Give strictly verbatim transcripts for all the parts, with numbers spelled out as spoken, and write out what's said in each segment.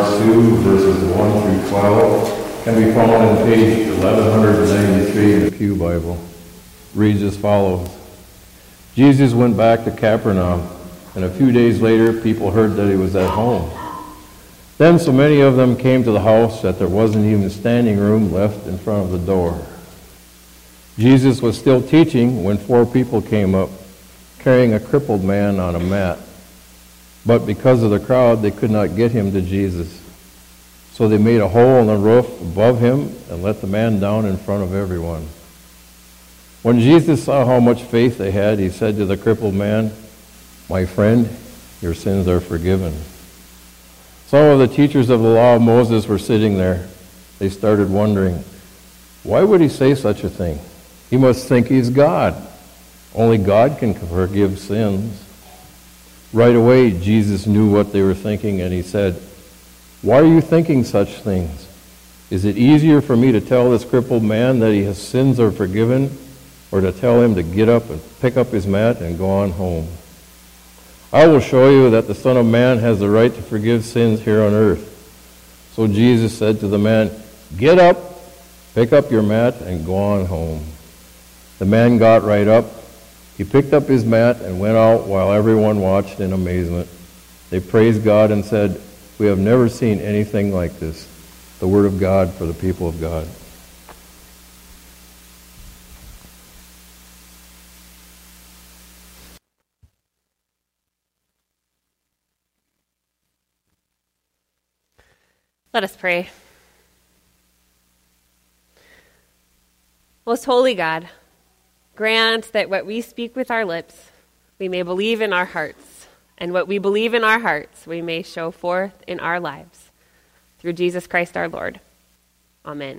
Mark two, verses one through twelve, can be found on page eleven ninety-three in the Pew Bible. Reads as follows. Jesus went back to Capernaum, and a few days later people heard that he was at home. Then so many of them came to the house that there wasn't even standing room left in front of the door. Jesus was still teaching when four people came up, carrying a crippled man on a mat. But because of the crowd, they could not get him to Jesus. So they made a hole in the roof above him and let the man down in front of everyone. When Jesus saw how much faith they had, he said to the crippled man, "My friend, your sins are forgiven." Some of the teachers of the law of Moses were sitting there. They started wondering, why would he say such a thing? He must think he's God. Only God can forgive sins. Right away, Jesus knew what they were thinking, and he said, "Why are you thinking such things? Is it easier for me to tell this crippled man that his sins are forgiven, or to tell him to get up and pick up his mat and go on home? I will show you that the Son of Man has the right to forgive sins here on earth." So Jesus said to the man, "Get up, pick up your mat, and go on home." The man got right up. He picked up his mat and went out while everyone watched in amazement. They praised God and said, "We have never seen anything like this." The word of God for the people of God. Let us pray. Most holy God, grant that what we speak with our lips, we may believe in our hearts, and what we believe in our hearts, we may show forth in our lives. Through Jesus Christ our Lord. Amen.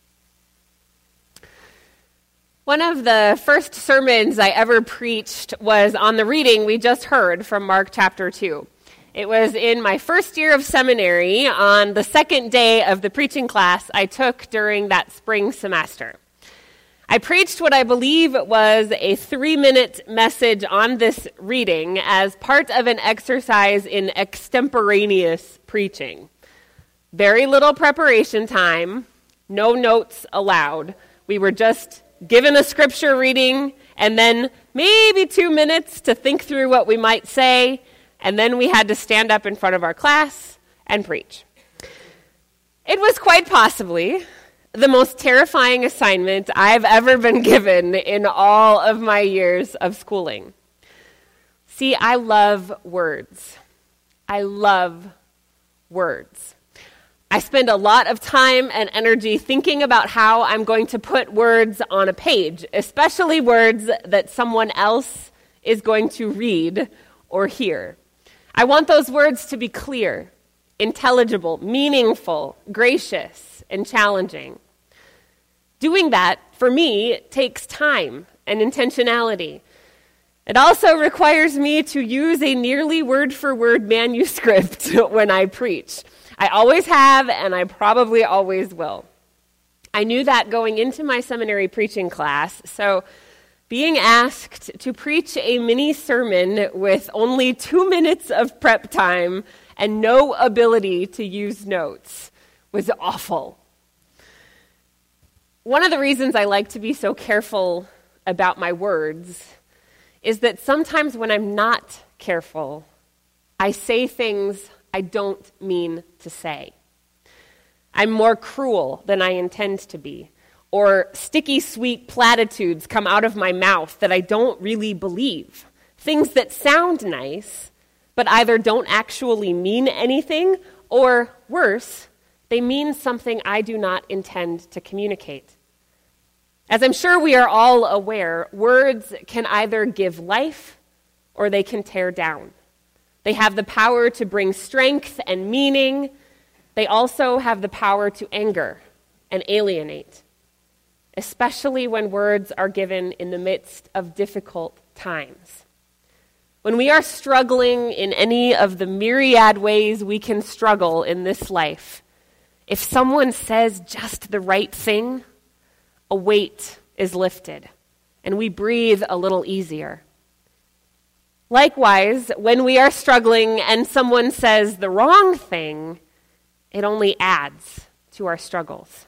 One of the first sermons I ever preached was on the reading we just heard from Mark chapter two. It was in my first year of seminary on the second day of the preaching class I took during that spring semester. I preached what I believe was a three-minute message on this reading as part of an exercise in extemporaneous preaching. Very little preparation time, no notes allowed. We were just given a scripture reading and then maybe two minutes to think through what we might say, and then we had to stand up in front of our class and preach. It was quite possibly the most terrifying assignment I've ever been given in all of my years of schooling. See, I love words. I love words. I spend a lot of time and energy thinking about how I'm going to put words on a page, especially words that someone else is going to read or hear. I want those words to be clear, intelligible, meaningful, gracious, and challenging. Doing that, for me, takes time and intentionality. It also requires me to use a nearly word-for-word manuscript when I preach. I always have, and I probably always will. I knew that going into my seminary preaching class, so being asked to preach a mini sermon with only two minutes of prep time and no ability to use notes was awful. One of the reasons I like to be so careful about my words is that sometimes when I'm not careful, I say things I don't mean to say. I'm more cruel than I intend to be. Or sticky, sweet platitudes come out of my mouth that I don't really believe. Things that sound nice, but either don't actually mean anything, or worse, they mean something I do not intend to communicate. As I'm sure we are all aware, words can either give life or they can tear down. They have the power to bring strength and meaning. They also have the power to anger and alienate, especially when words are given in the midst of difficult times. When we are struggling in any of the myriad ways we can struggle in this life, if someone says just the right thing, a weight is lifted, and we breathe a little easier. Likewise, when we are struggling and someone says the wrong thing, It only adds to our struggles.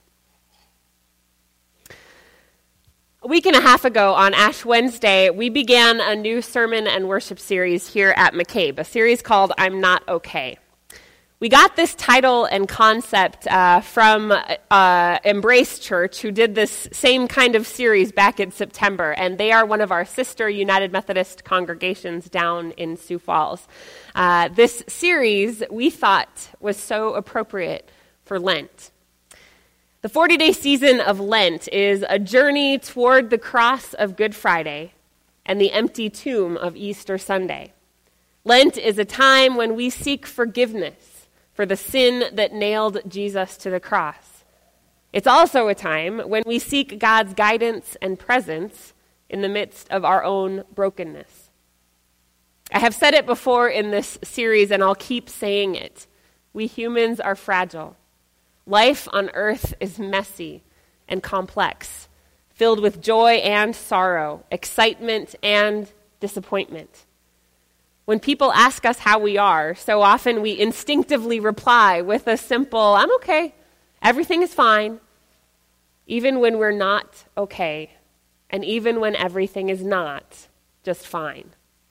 A week and a half ago on Ash Wednesday, we began a new sermon and worship series here at McCabe, a series called I'm Not Okay. We got this title and concept uh, from uh, Embrace Church, who did this same kind of series back in September, and they are one of our sister United Methodist congregations down in Sioux Falls. Uh, this series, we thought, was so appropriate for Lent. The forty-day season of Lent is a journey toward the cross of Good Friday and the empty tomb of Easter Sunday. Lent is a time when we seek forgiveness for the sin that nailed Jesus to the cross. It's also a time when we seek God's guidance and presence in the midst of our own brokenness. I have said it before in this series, and I'll keep saying it. We humans are fragile. Life on earth is messy and complex, filled with joy and sorrow, excitement and disappointment. When people ask us how we are, so often we instinctively reply with a simple, I'm okay, everything is fine, even when we're not okay, and even when everything is not just fine.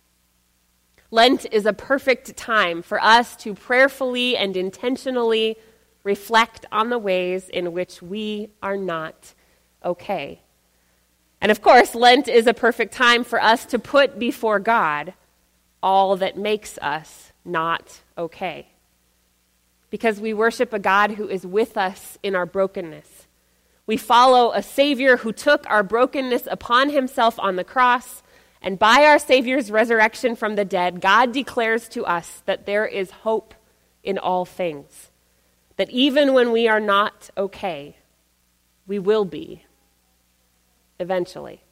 Lent is a perfect time for us to prayerfully and intentionally reflect on the ways in which we are not okay. And of course, Lent is a perfect time for us to put before God all that makes us not okay. Because we worship a God who is with us in our brokenness. We follow a Savior who took our brokenness upon himself on the cross, and by our Savior's resurrection from the dead, God declares to us that there is hope in all things. That even when we are not okay, we will be, eventually.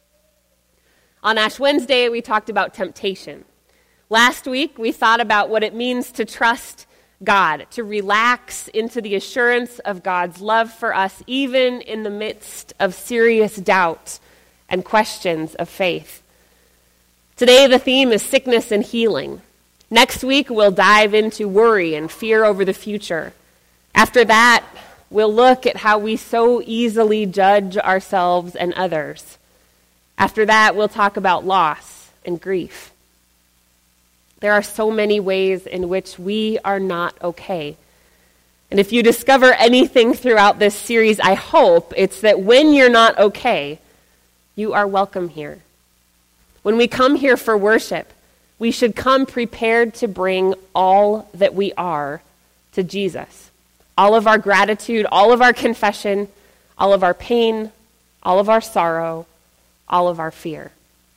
On Ash Wednesday, we talked about temptation. Last week, we thought about what it means to trust God, to relax into the assurance of God's love for us, even in the midst of serious doubt and questions of faith. Today, the theme is sickness and healing. Next week, we'll dive into worry and fear over the future. After that, we'll look at how we so easily judge ourselves and others. After that, we'll talk about loss and grief. There are so many ways in which we are not okay. And if you discover anything throughout this series, I hope it's that when you're not okay, you are welcome here. When we come here for worship, we should come prepared to bring all that we are to Jesus. All of our gratitude, all of our confession, all of our pain, all of our sorrow, all of our fear.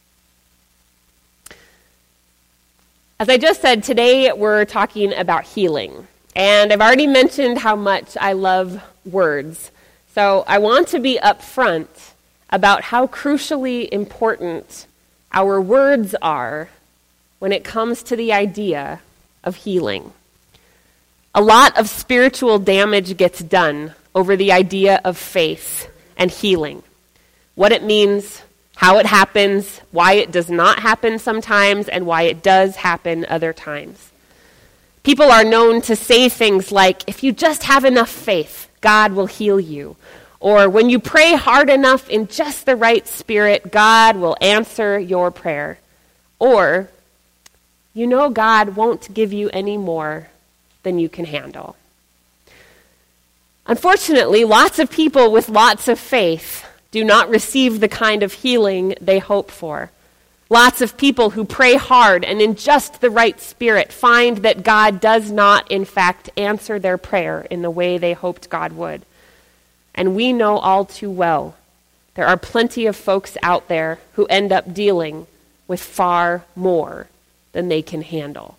As I just said, today we're talking about healing. And I've already mentioned how much I love words. So I want to be upfront about how crucially important our words are when it comes to the idea of healing. A lot of spiritual damage gets done over the idea of faith and healing. What it means, how it happens, why it does not happen sometimes, and why it does happen other times. People are known to say things like, if you just have enough faith, God will heal you. Or when you pray hard enough in just the right spirit, God will answer your prayer. Or, you know God won't give you any more than you can handle. Unfortunately, lots of people with lots of faith do not receive the kind of healing they hope for. Lots of people who pray hard and in just the right spirit find that God does not, in fact, answer their prayer in the way they hoped God would. And we know all too well there are plenty of folks out there who end up dealing with far more than they can handle.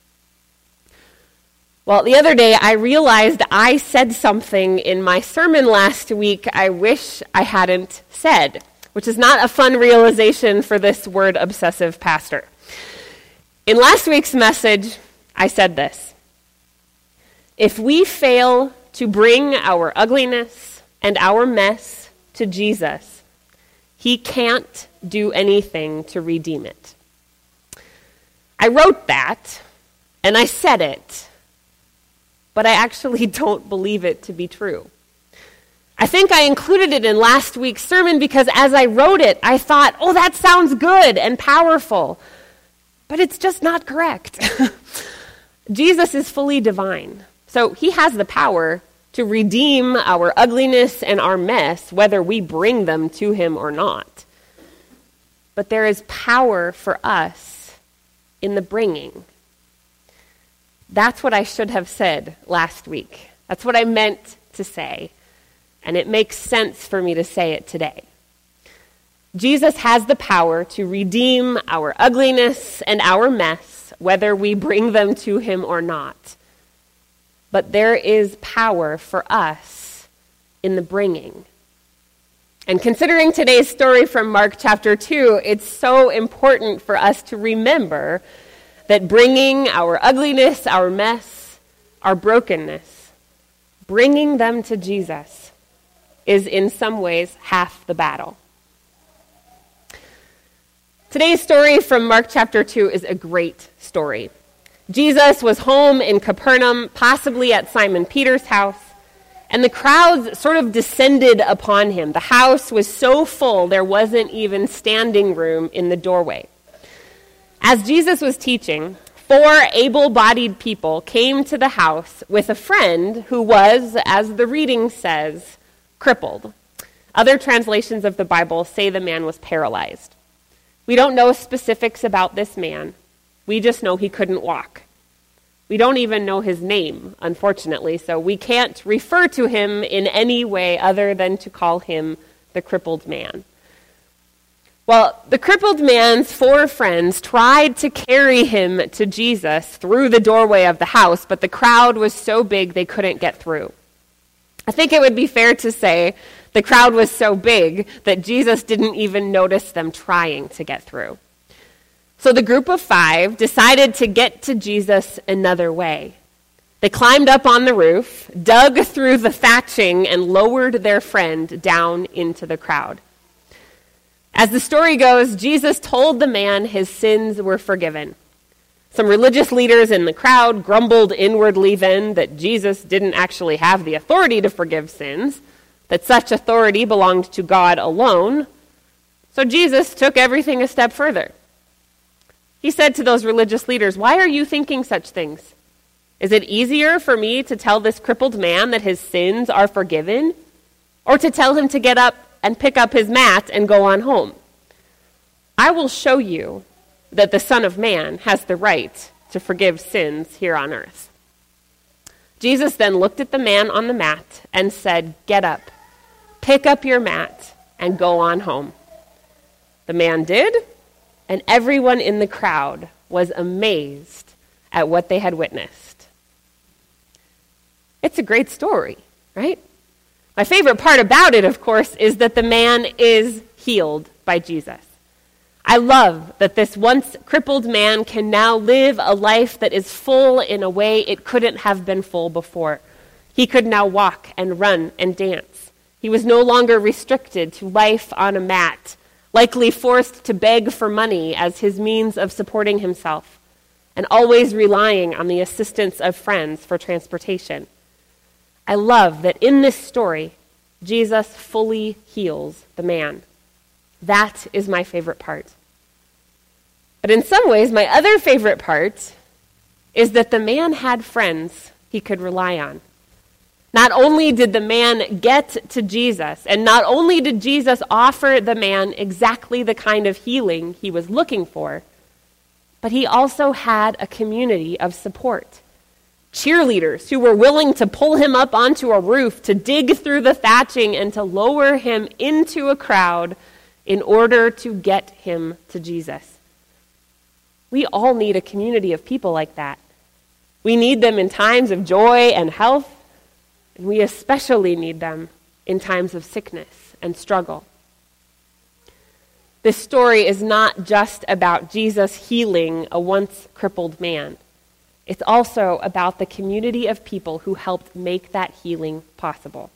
Well, the other day I realized I said something in my sermon last week I wish I hadn't said, which is not a fun realization for this word-obsessive pastor. In last week's message, I said this: if we fail to bring our ugliness and our mess to Jesus, he can't do anything to redeem it. I wrote that, and I said it, but I actually don't believe it to be true. I think I included it in last week's sermon because as I wrote it, I thought, oh, that sounds good and powerful, but it's just not correct. Jesus is fully divine, so he has the power to redeem our ugliness and our mess, whether we bring them to him or not. But there is power for us in the bringing. That's what I should have said last week. That's what I meant to say. And it makes sense for me to say it today. Jesus has the power to redeem our ugliness and our mess, whether we bring them to him or not. But there is power for us in the bringing. And considering today's story from Mark chapter two, it's so important for us to remember that bringing our ugliness, our mess, our brokenness, bringing them to Jesus is in some ways half the battle. Today's story from Mark chapter two is a great story. Jesus was home in Capernaum, possibly at Simon Peter's house, and the crowds sort of descended upon him. The house was so full there wasn't even standing room in the doorway. As Jesus was teaching, four able-bodied people came to the house with a friend who was, as the reading says, crippled. Other translations of the Bible say the man was paralyzed. We don't know specifics about this man. We just know he couldn't walk. We don't even know his name, unfortunately, so we can't refer to him in any way other than to call him the crippled man. Well, the crippled man's four friends tried to carry him to Jesus through the doorway of the house, but the crowd was so big they couldn't get through. I think it would be fair to say the crowd was so big that Jesus didn't even notice them trying to get through. So the group of five decided to get to Jesus another way. They climbed up on the roof, dug through the thatching, and lowered their friend down into the crowd. As the story goes, Jesus told the man his sins were forgiven. Some religious leaders in the crowd grumbled inwardly then that Jesus didn't actually have the authority to forgive sins, that such authority belonged to God alone. So Jesus took everything a step further. He said to those religious leaders, "Why are you thinking such things? Is it easier for me to tell this crippled man that his sins are forgiven, or to tell him to get up and pick up his mat and go on home? I will show you that the Son of Man has the right to forgive sins here on earth." Jesus then looked at the man on the mat and said, "Get up, pick up your mat, and go on home." The man did, and everyone in the crowd was amazed at what they had witnessed. It's a great story, right? My favorite part about it, of course, is that the man is healed by Jesus. I love that this once crippled man can now live a life that is full in a way it couldn't have been full before. He could now walk and run and dance. He was no longer restricted to life on a mat, likely forced to beg for money as his means of supporting himself, and always relying on the assistance of friends for transportation. I love that in this story, Jesus fully heals the man. That is my favorite part. But in some ways, my other favorite part is that the man had friends he could rely on. Not only did the man get to Jesus, and not only did Jesus offer the man exactly the kind of healing he was looking for, but he also had a community of support. Cheerleaders who were willing to pull him up onto a roof, to dig through the thatching, and to lower him into a crowd in order to get him to Jesus. We all need a community of people like that. We need them in times of joy and health, and we especially need them in times of sickness and struggle. This story is not just about Jesus healing a once crippled man. It's also about the community of people who helped make that healing possible.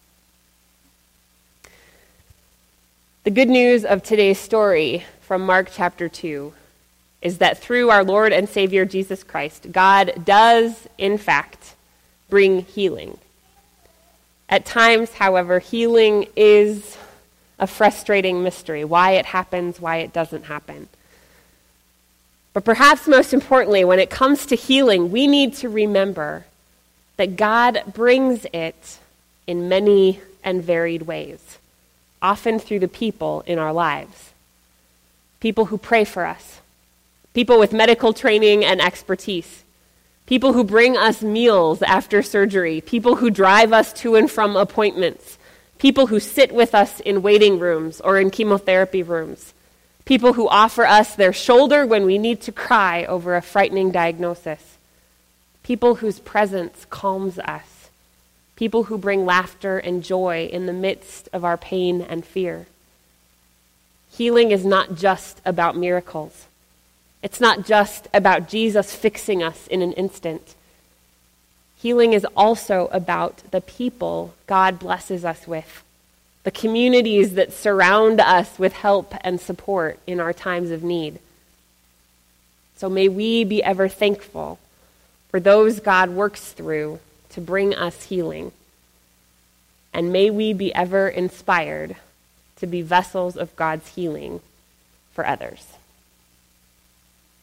The good news of today's story from Mark chapter two is that through our Lord and Savior Jesus Christ, God does, in fact, bring healing. At times, however, healing is a frustrating mystery, why it happens, why it doesn't happen. But perhaps most importantly, when it comes to healing, we need to remember that God brings it in many and varied ways, often through the people in our lives. People who pray for us, people with medical training and expertise, people who bring us meals after surgery, people who drive us to and from appointments, people who sit with us in waiting rooms or in chemotherapy rooms, people who offer us their shoulder when we need to cry over a frightening diagnosis, people whose presence calms us, people who bring laughter and joy in the midst of our pain and fear. Healing is not just about miracles. It's not just about Jesus fixing us in an instant. Healing is also about the people God blesses us with, the communities that surround us with help and support in our times of need. So may we be ever thankful for those God works through to bring us healing. And may we be ever inspired to be vessels of God's healing for others.